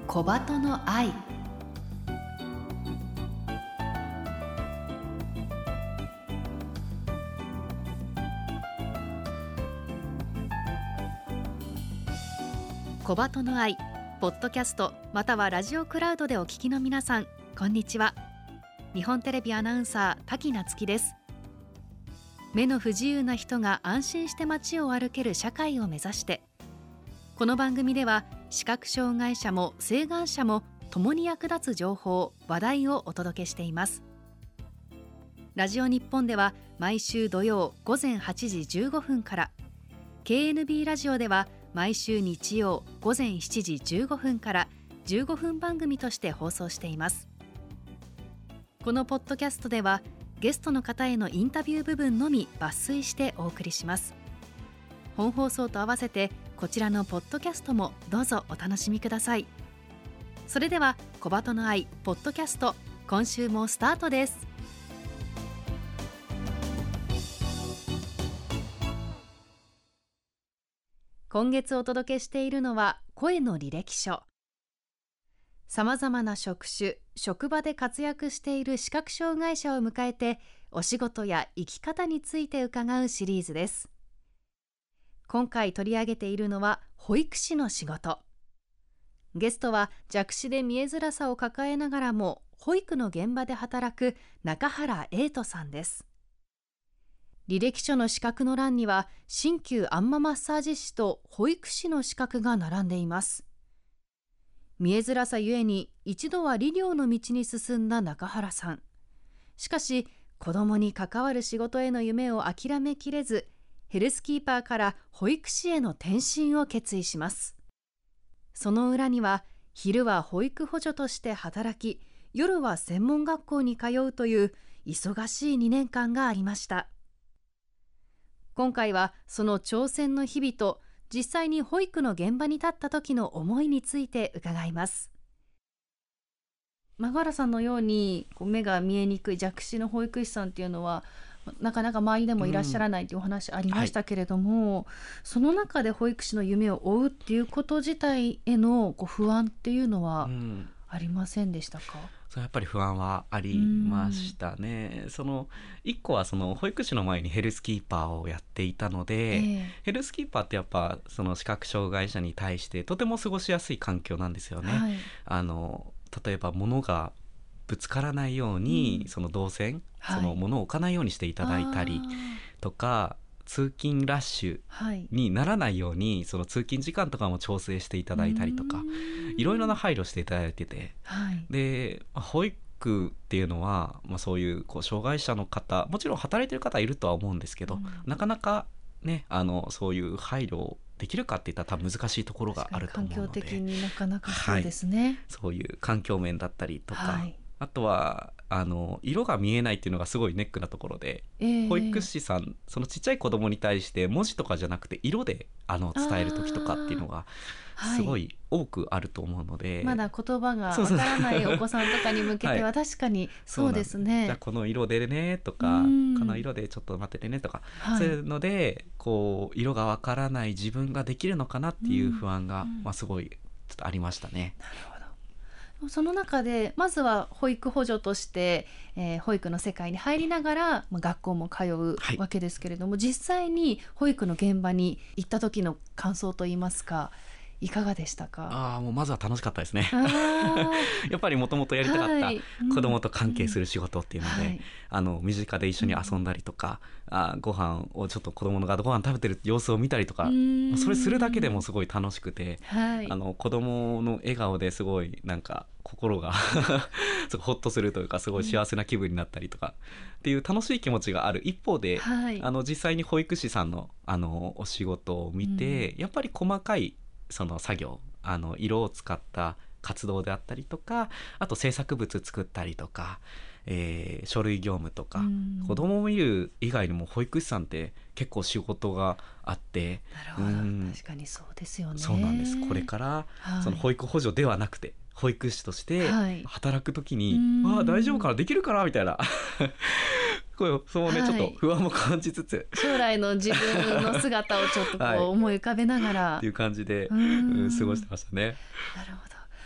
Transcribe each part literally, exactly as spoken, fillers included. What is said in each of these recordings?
小鳩の愛。小鳩の愛ポッドキャストまたはラジオクラウドでお聞きの皆さん、こんにちは。日本テレビアナウンサー滝夏希です。目の不自由な人が安心して街を歩ける社会を目指して、この番組では視覚障害者も晴眼者も共に役立つ情報・話題をお届けしています。ラジオ日本では毎週土曜午前はちじじゅうごふんから、 ケーエヌビー ラジオでは毎週日曜午前しちじじゅうごふんからじゅうごふん番組として放送しています。このポッドキャストではゲストの方へのインタビュー部分のみ抜粋してお送りします。本放送と合わせてこちらのポッドキャストもどうぞお楽しみください。それでは小鳩の愛ポッドキャスト、今週もスタートです。今月お届けしているのは声の履歴書。さまざまな職種、職場で活躍している視覚障害者を迎えて、お仕事や生き方について伺うシリーズです。今回取り上げているのは保育士の仕事。ゲストは弱視で見えづらさを抱えながらも保育の現場で働く中原瑛斗さんです。履歴書の資格の欄には鍼灸あんまマッサージ師と保育士の資格が並んでいます。見えづらさゆえに一度は理療の道に進んだ中原さん。しかし子どもに関わる仕事への夢を諦めきれず、ヘルスキーパーから保育士への転身を決意します。その裏には昼は保育補助として働き、夜は専門学校に通うという忙しいにねんかんがありました。今回はその挑戦の日々と実際に保育の現場に立った時の思いについて伺います。中原さんのようにこう目が見えにくい弱視の保育士さんっていうのはなかなか周りでもいらっしゃらないというお話ありましたけれども、うんはい、その中で保育士の夢を追うっていうこと自体へのこう不安っていうのはありませんでしたか？うんそうやっぱり不安はありましたね。その一個はその保育士の前にヘルスキーパーをやっていたので、えー、ヘルスキーパーってやっぱその視覚障害者に対してとても過ごしやすい環境なんですよね。はい、あの例えば物がぶつからないように、うん、その動線、はい、その物を置かないようにしていただいたりとか、通勤ラッシュにならないように、はい、その通勤時間とかも調整していただいたりとか、いろいろな配慮していただいてて、はい、で保育っていうのは、まあ、そういう、こう障害者の方もちろん働いてる方いるとは思うんですけど、うん、なかなかねあのそういう配慮できるかっていったら多分難しいところがあると思うので、 環境的になかなかそうですね、はい、 そういう環境面だったりとか、はい、あとはあの色が見えないっていうのがすごいネックなところで、えー、保育士さんそのちっちゃい子供に対して文字とかじゃなくて色であの伝える時とかっていうのがすごい多くあると思うので、はい、 まだ言葉がわからないお子さんとかに向けては確かにそうですね、はい、 じゃあこの色でねとかこの色でちょっと待っててねとか、はい、そういうのでこう色がわからない自分ができるのかなっていう不安が、まあ、すごいちょっとありましたね。 なるほど。その中でまずは保育補助として、えー、保育の世界に入りながら、まあ、学校も通うわけですけれども、はい、実際に保育の現場に行った時の感想といいますか、いかがでしたか？ あもうまずは楽しかったですねやっぱりもともとやりたかった子供と関係する仕事っていうので、はい、あの身近で一緒に遊んだりとか、うん、あご飯をちょっと子供がご飯食べてる様子を見たりとか、それするだけでもすごい楽しくて、はい、あの子供の笑顔ですごいなんか心がすごいホッとするというか、すごい幸せな気分になったりとかっていう楽しい気持ちがある一方で、はい、あの実際に保育士さんの、あのお仕事を見て、うん、やっぱり細かいその作業、あの色を使った活動であったりとか、あと制作物作ったりとか、えー、書類業務とか、子供を見る以外にも保育士さんって結構仕事があって、 なるほど、うん、確かにそうですよね。 そうなんです。これから、はい、その保育補助ではなくて保育士として働くときに、はい、ああ大丈夫かなできるかなみたいなそうね、はい、ちょっと不安も感じつつ将来の自分の姿をちょっとこう思い浮かべながら、はい、 っていう感じで、うん、過ごしてましたね。 なるほど。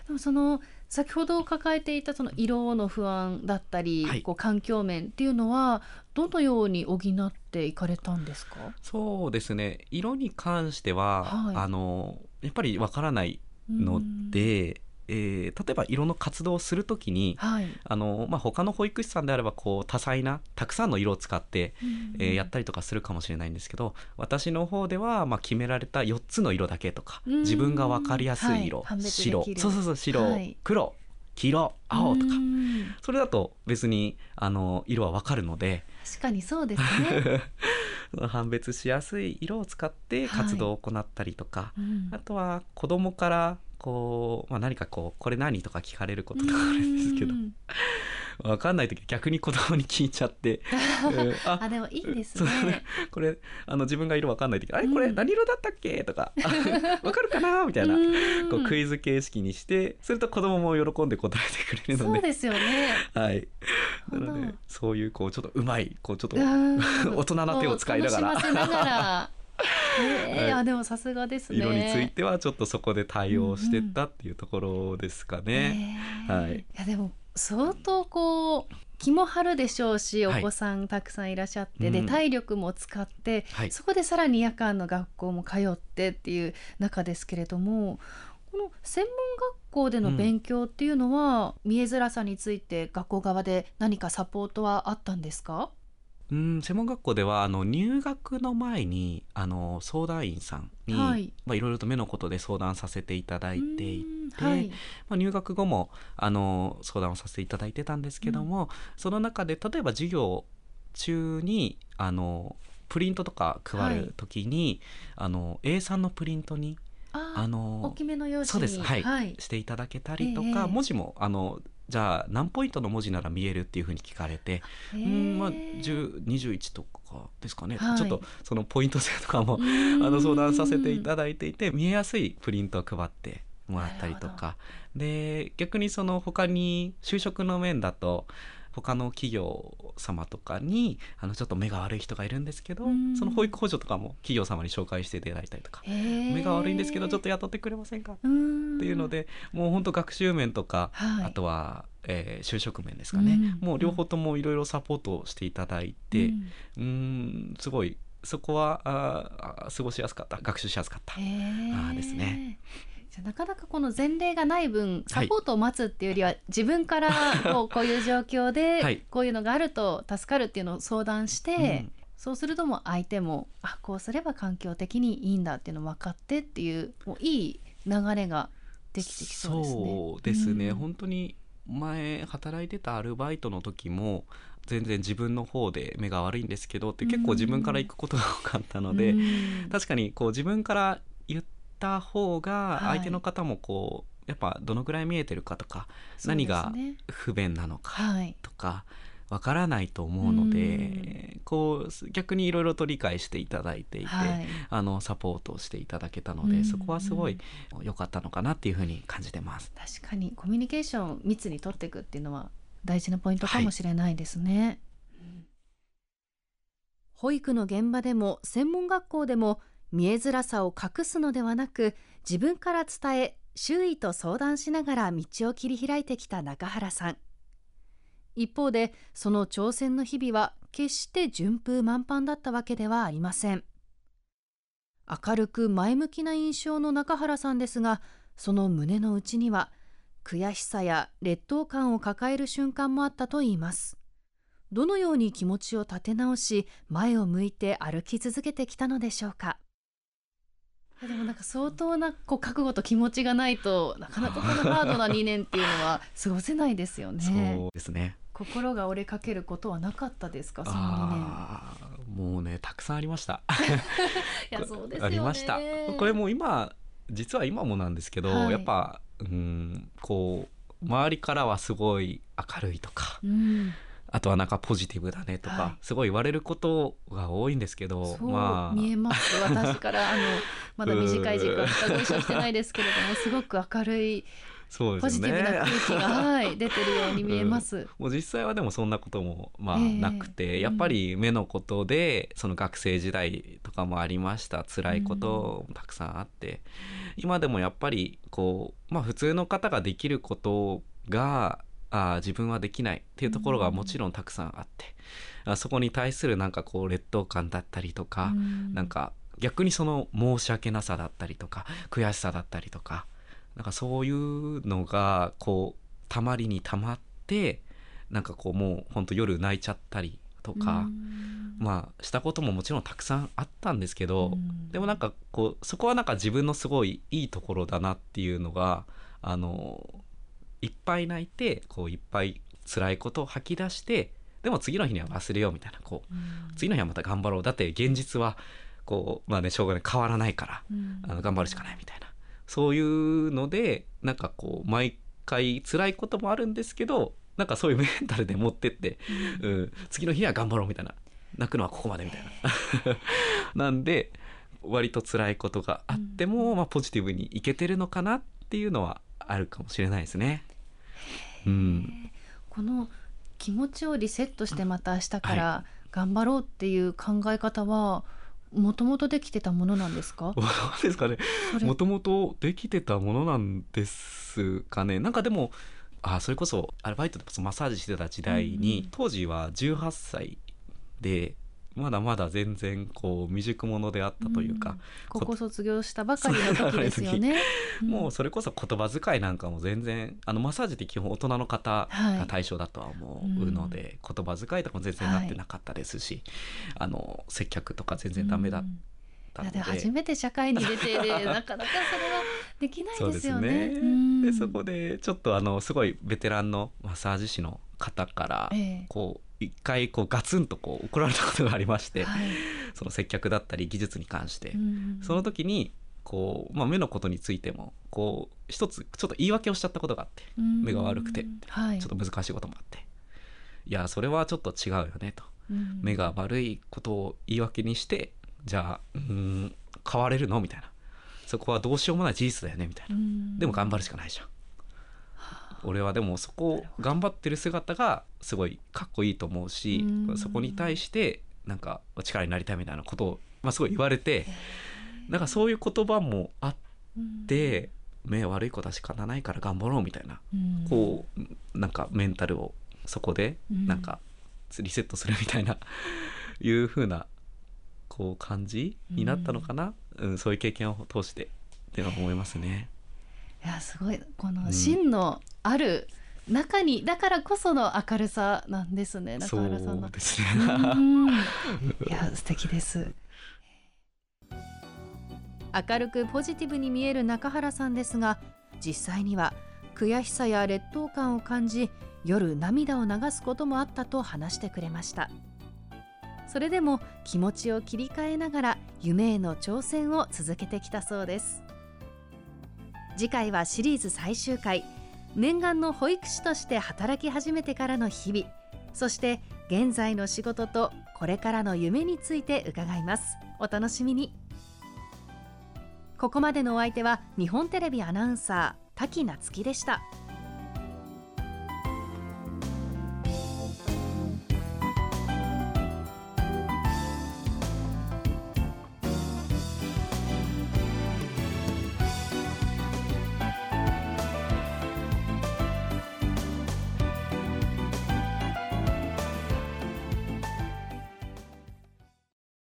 でもその先ほど抱えていたその色の不安だったり、 はい、 こう環境面っていうのはどのように補っていかれたんですか？ そうですね、色に関しては、 はい、 あのやっぱりわからないので、えー、例えば色の活動をするときに、 はい、 あのまあ、他の保育士さんであればこう多彩なたくさんの色を使って、えー、やったりとかするかもしれないんですけど、私の方ではまあ決められたよっつの色だけとか、自分が分かりやすい色、 はい、 白、そうそうそう、白、 はい、 黒、黄色、青とか、それだと別にあの色は分かるので、 確かにそうですね判別しやすい色を使って活動を行ったりとか、 はい、うん、 あとは子どもからこう、まあ、何かこうこれ何とか聞かれることとかあるんですけど、分かんない時逆に子供に聞いちゃってうんあ, あでもいいですねこれあの自分が色分かんない時、あれこれ何色だったっけとか分かるかなみたいなこうクイズ形式にして、すると子供も喜んで答えてくれるので、 そうですよねはいなのでそういうこうちょっとうまいこうちょっと大人な手を使いながら楽しませながらえー、 はい、 あでもさすがですね。 色についてはちょっとそこで対応してったっていうところですかね、 うんうん、 はい、 いやでも相当こう気も張るでしょうし、お子さんたくさんいらっしゃって、はい、で体力も使って、うん、そこでさらに夜間の学校も通ってっていう中ですけれども、この専門学校での勉強っていうのは、うん、見えづらさについて学校側で何かサポートはあったんですか？ うん、専門学校ではあの入学の前にあの相談員さんに、はいまあ、いろいろと目のことで相談させていただいていて、はいまあ、入学後もあの相談をさせていただいてたんですけども、うん、その中で例えば授業中にあのプリントとか配る時に、はい、あの エーさん のプリントにああの大きめの用紙にそうです、はいはい、していただけたりとか、えー、文字もあのじゃあ何ポイントの文字なら見えるっていうふうに聞かれて、えーうんまあ、じゅう、にじゅういちとかですかね、はい、ちょっとそのポイント制とかもあの相談させていただいていて、見えやすいプリントを配ってもらったりとかで、逆にその他に就職の面だと他の企業様とかにあのちょっと目が悪い人がいるんですけど、その保育補助とかも企業様に紹介していただいたりとか、目が悪いんですけどちょっと雇ってくれませんかっていうので、もう本当学習面とか、はい、あとは、えー、就職面ですかね、うん、もう両方ともいろいろサポートしていただいて、うん、うーんすごいそこはあ過ごしやすかった、学習しやすかったあですね。 じゃなかなかこの前例がない分サポートを待つっていうよりは、はい、自分からこう、こういう状況でこういうのがあると助かるっていうのを相談して、はい、そうするともう相手もあこうすれば環境的にいいんだっていうのを分かってっていうもういい流れができてきそうですね。 そうですね、うん、本当に前働いてたアルバイトの時も全然自分の方で目が悪いんですけどって結構自分から行くことが多かったので、うん、確かにこう自分から言ってた方が相手の方もこう、はい、やっぱどのくらい見えてるかとか、何が不便なのかとかわからないと思うので、こう逆にいろいろと理解していただいていて、はい、あのサポートをしていただけたので、そこはすごい良かったのかなっていうふうに感じてます。 確かにコミュニケーションを密に取っていくっていうのは大事なポイントかもしれないですね、はいうん、保育の現場でも専門学校でも見えづらさを隠すのではなく、自分から伝え周囲と相談しながら道を切り開いてきた中原さん。一方でその挑戦の日々は決して順風満帆だったわけではありません。明るく前向きな印象の中原さんですが、その胸の内には悔しさや劣等感を抱える瞬間もあったといいます。どのように気持ちを立て直し前を向いて歩き続けてきたのでしょうか。でもなんか相当なこう覚悟と気持ちがないとなかなかこのハードなにねんっていうのは過ごせないですよね。 そうですね。 心が折れかけることはなかったですか、そのにねん。 あもうねたくさんありましたいやそうですよね。 ありました。これも今実は今もなんですけど、はい、やっぱうんこう周りからはすごい明るいとか、うんあとはなんかポジティブだねとか、はい、すごい言われることが多いんですけど、 そう、 まあ、 見えます私からあのまだ短い時間しかご一緒してないですけれどもすごく明るいそうですよね、 ポジティブな空気が、はい、出てるように見えます、うん、 もう実際はでもそんなこともまあえー、 なくて、やっぱり目のことでその学生時代とかもありました。辛いこともたくさんあって、うん、今でもやっぱりこう、まあ、普通の方ができることがあ自分はできないっていうところがもちろんたくさんあって、うん、あそこに対するなんかこう劣等感だったりとか、うん、なんか逆にその申し訳なさだったりとか悔しさだったりとか、なんかそういうのがこうたまりにたまって、なんかこうもうほんと夜泣いちゃったりとか、まあしたことももちろんたくさんあったんですけど、でもなんかこうそこはなんか自分のすごいいいところだなっていうのが、あのいっぱい泣いてこういっぱい辛いことを吐き出して、でも次の日には忘れようみたいな、こう次の日はまた頑張ろう、だって現実はこうまあねしょうがない変わらないから、あの頑張るしかないみたいな、そういうのでなんかこう毎回辛いこともあるんですけど、なんかそういうメンタルで持ってって、うんうん、次の日は頑張ろうみたいな、泣くのはここまでみたいななんで割と辛いことがあっても、まあ、ポジティブにいけてるのかなっていうのはあるかもしれないですね、うん、 この気持ちをリセットしてまた明日から頑張ろうっていう考え方はもともとできてたものなんですか？ どうですかね、もともとできてたものなんですかね。なんかでもあそれこそアルバイトでマッサージしてた時代に、うん、当時はじゅうはっさいでまだまだ全然こう未熟者であったというか、うん、 高校卒業したばかりの時ですよねもうそれこそ言葉遣いなんかも全然、あのマッサージって基本大人の方が対象だとは思うので、はい、うん、言葉遣いとかも全然なってなかったですし、はい、あの接客とか全然ダメだったので、うん、 初めて社会に出てでなかなかそれはできないですよね。 そうですね、うん、でそこでちょっとあのすごいベテランのマッサージ師の方からこう、ええ、一回こうガツンとこう怒られたことがありまして、はい、その接客だったり技術に関して、うん、その時にこう、まあ、目のことについてもこう一つちょっと言い訳をしちゃったことがあって、うん、目が悪くて、はい、ちょっと難しいこともあって、いやそれはちょっと違うよねと、うん、目が悪いことを言い訳にしてじゃあうーん変われるのみたいな、そこはどうしようもない事実だよねみたいな、うん、でも頑張るしかないじゃん、俺はでもそこ頑張ってる姿がすごいかっこいいと思うし、うん、そこに対してなんか力になりたいみたいなことを、まあ、すごい言われて、なんかそういう言葉もあって、うん、目悪い子だしかなないから頑張ろうみたいな、うん、こうなんかメンタルをそこでなんかリセットするみたいな、うん、いう風なこう感じになったのかな、うんうん、そういう経験を通してって思いますね。 いやすごい、この芯のある中に、うん、だからこその明るさなんですね、中原さんの。 そうですね、 うん、いや素敵です。明るくポジティブに見える中原さんですが、実際には悔しさや劣等感を感じ、夜涙を流すこともあったと話してくれました。それでも気持ちを切り替えながら夢への挑戦を続けてきたそうです。次回はシリーズ最終回、念願の保育士として働き始めてからの日々、そして現在の仕事とこれからの夢について伺います。お楽しみに。ここまでのお相手は日本テレビアナウンサー滝夏希でした。